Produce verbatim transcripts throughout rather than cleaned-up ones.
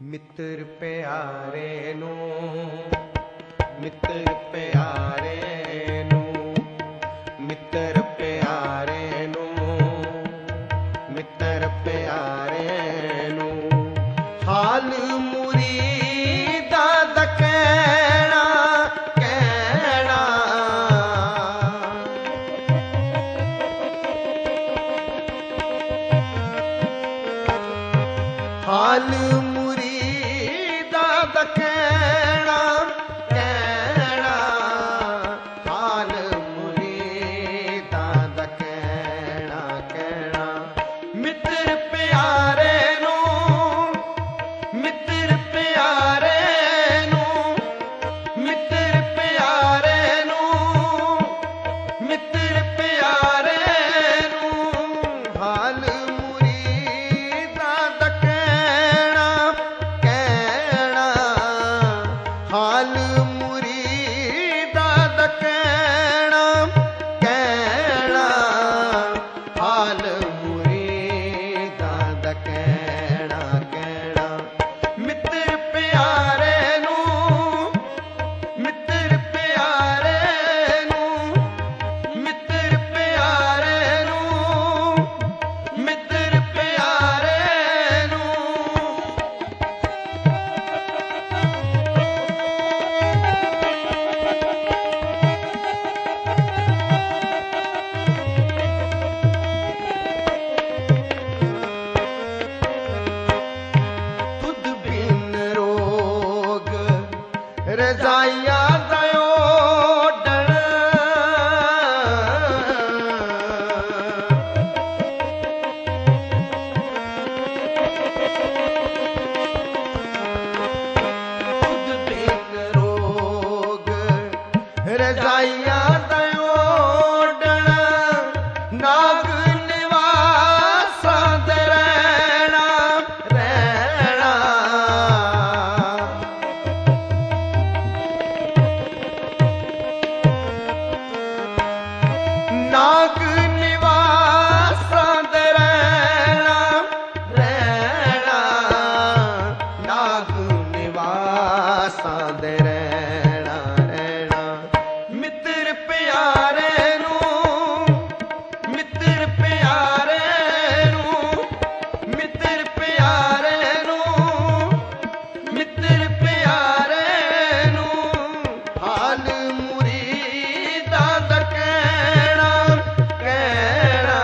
ਮਿੱਤਰ ਪਿਆਰੇ ਨੂੰ, ਮਿੱਤਰ ਪਿਆਰੇ ਨੂੰ, ਮਿੱਤਰ ਪਿਆਰੇ ਨੂੰ, ਮਿੱਤਰ ਪਿਆਰੇ ਨੂੰ, ਹਾਲ ਮੁਰੀਦਾਂ ਦਾ ਕਹਿਣਾ ਕਹਿਣਾ, ਹਾਲ ਮੁਰੀਦਾਂ ਦਾ ਕਹਿਣਾ ਕਹਿਣਾ, ਹਾਲ ਮੁਰੀਦਾਂ ਦਾ ਕਹਿਣਾ ਕਹਿਣਾ, ਮਿੱਤਰ ਪਿਆਰੇ ਨੂੰ, ਮਿੱਤਰ ਪਿਆਰੇ ਨੂੰ, ਮਿੱਤਰ ਪਿਆਰੇ ਨੂੰ, ਮਿੱਤਰ ਪਿਆਰੇ ਨੂੰ, ਹਾਲ ਮੁਰੀਦਾਂ ਦਾ ਕਹਿਣਾ ਕਹਿਣਾ, ਹਾਲ ਮੁਰੀਦਾਂ ਦਾ ਕਹਿਣਾ ਕਹਿਣਾ, ਹਾਲ ਮੁਰੀਦਾਂ ਦਾ ਕਹਿਣਾ ਕਹਿਣਾ, ਮਿੱਤਰ ਪਿਆਰੇ ਨੂੰ, ਮਿੱਤਰ ਪਿਆਰੇ ਨੂੰ, ਮਿੱਤਰ ਪਿਆਰੇ ਨੂੰ, ਮਿੱਤਰ ਪਿਆਰੇ ਨੂੰ, ਤੁਧ ਬਿਨ ਰੋਗ ਰਜ਼ਾਈਆਂ ਦਾ ਓਡਣ, ਤੁਧ ਬਿਨ ਰੋਗ ਰਜ਼ਾਈਆਂ ਦਾ ਓਡਣ, ਨਾਗ ਨਿਵਾਸਾਂ ਦੇ ਰਹਿਣਾ ਰਹਿਣਾ, ਨਾਗ ਨਿਵਾਸਾਂ ਦੇ ਰਹਿਣਾ ਰਹਿਣਾ, ਨਾਗ ਨਿਵਾਸਾਂ ਦੇ ਰਹਿਣਾ ਰਹਿਣਾ, ਮਿੱਤਰ ਪਿਆਰੇ ਨੂੰ, ਮਿੱਤਰ ਪਿਆਰੇ ਨੂੰ, ਮਿੱਤਰ ਪਿਆਰੇ ਨੂੰ, ਮਿੱਤਰ ਪਿਆਰੇ ਨੂੰ, ਹਾਲ ਮੁਰੀਦਾਂ ਦਾ ਕਹਿਣਾ ਕਹਿਣਾ,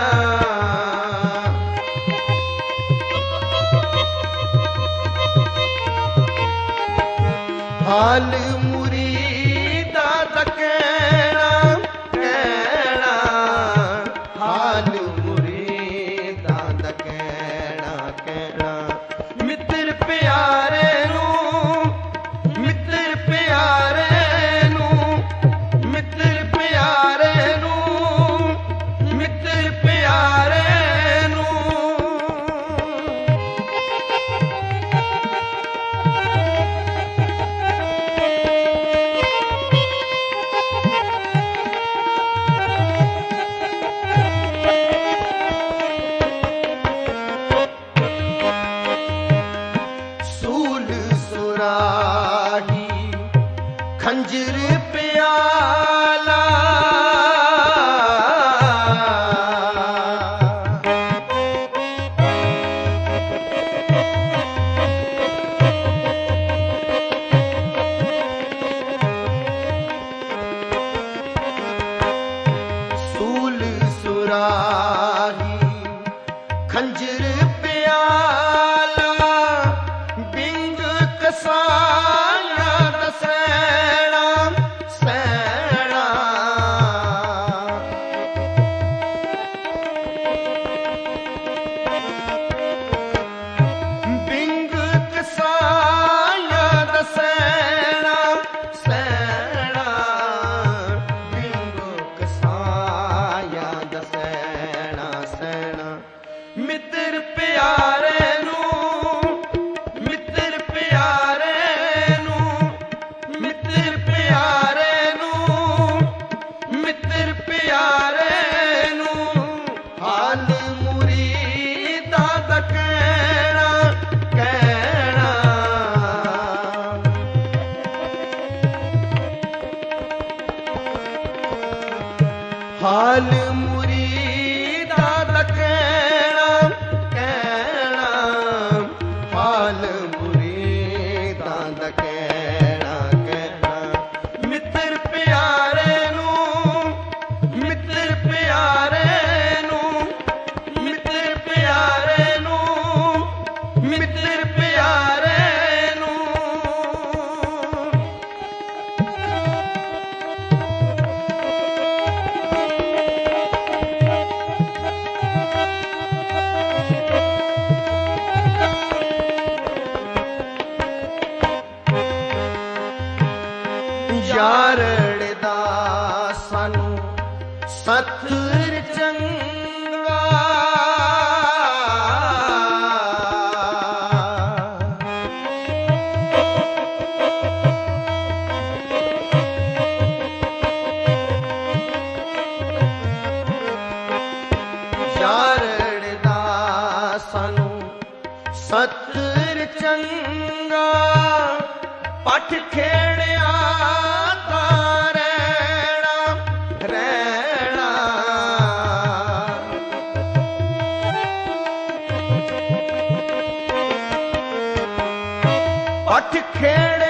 ਹਾਲ ਮੁਰੀਦਾਂ ਦਾ ਕਹਿਣਾ ਕਹਿਣਾ, ਹਾਲ ਮੁਰੀਦਾਂ ਦਾ ਕਹਿਣਾ ਕਹਿਣਾ, ਮਿੱਤਰ ਪਿਆਰੇ ਨੂੰ, ਮਿੱਤਰ ਪਿਆਰੇ ਨੂੰ, ਮਿੱਤਰ ਪਿਆਰੇ ਨੂੰ, ਮਿੱਤਰ ਪਿਆਰੇ ਨੂੰ, ਹਾਲ ਮੁਰੀਦਾਂ ਦਾ ਕਹਿਣਾ ਕਹਿਣਾ ਹਾਲ ਮੁਰੀਦਾਂ ਦਾ ਕਹਿਣਾ ਕਹਿਣਾ ਮਿੱਤਰ ਪਿਆਰੇ ਨੂੰ ਮਿੱਤਰ ਪਿਆਰੇ ਨੂੰ ਮਿੱਤਰ ਪਿਆਰੇ ਨੂੰ ਮਿੱਤਰ ਪਿਆਰੇ ਨੂੰ ਯਾਰੜ ਦਾ ਸਾਨੂੰ ਸਤਿਰ ਚੰਗਾ ਯਾਰੜ ਦਾ ਸਾਨੂੰ ਸਤਿਰ ਚੰਗਾ ਪੱਠ ਖੇੜਿਆ ਤਾਂ ਰਹਿਣਾ ਰਹਿਣਾ ਪੱਠ ਖੇੜਿਆ